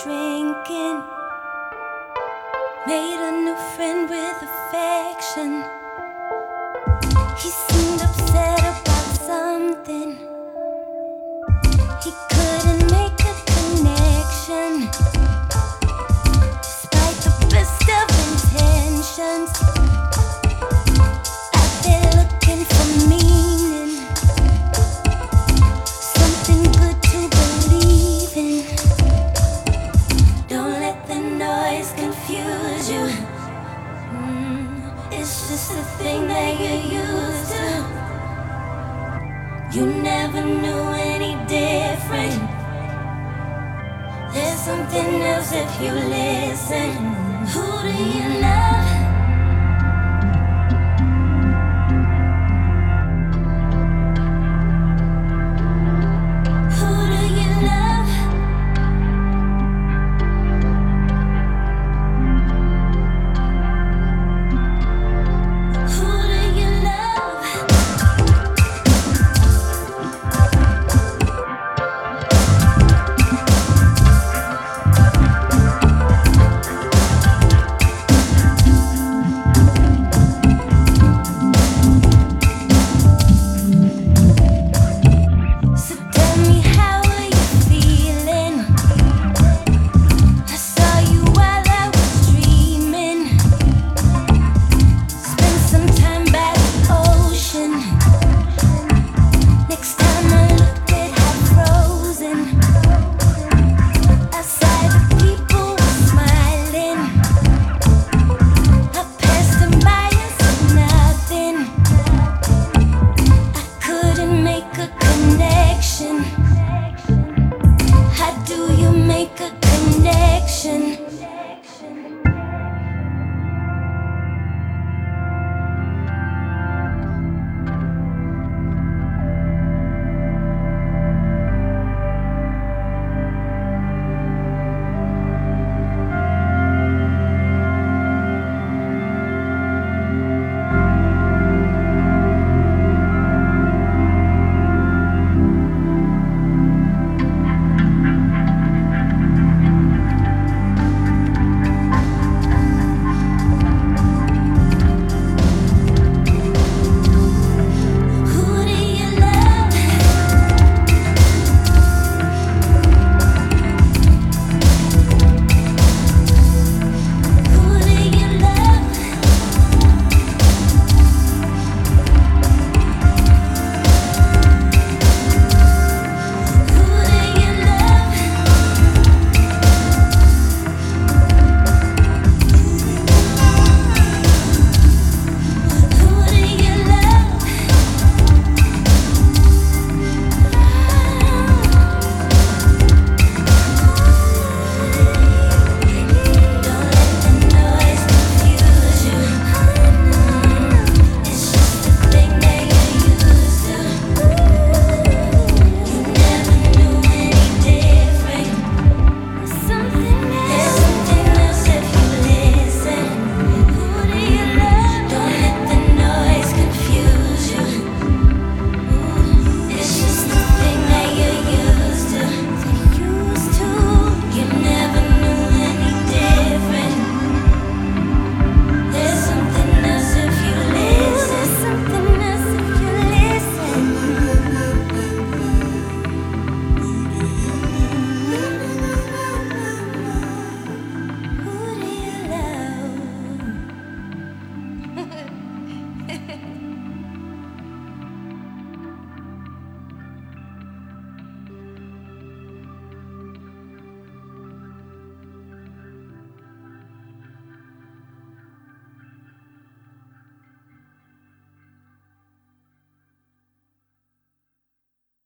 drinking. Made a new friend with affection. He seemed upset about something. He couldn't make a connection, despite the best of intentions. Out there looking for meaning, something good to believe in. Don't let the noise confuse you. It's just a thing that you're used to. You never knew any different. There's something else if you listen. Who do you love?